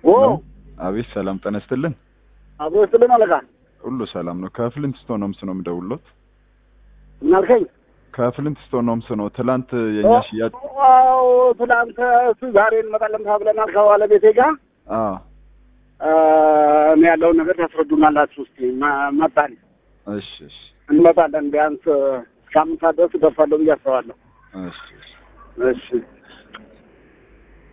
አቤት ሰላም ተነስተልን አብሮ ስለማ ለካ ሁሉ ሰላም ነው ከፍሊንትስቶን ነው ምንስነው ምደውልሎት እናልከኝ ከፍሊንትስቶን ነው ምንስነው ትላንት የኛ ሽያጭ ትላንት ዛሬ እንመጣለን ተብለናል ከባለቤቴ ጋር እኔ ያለውን ነገር ታስረዱናላችሁ እስቲ መጣን እሺ እንመጣለን ቢያንስ እስከ 5 ሰዓት ድረስ ደርሳለሁ ብዬ አስባለሁ እሺ እሺ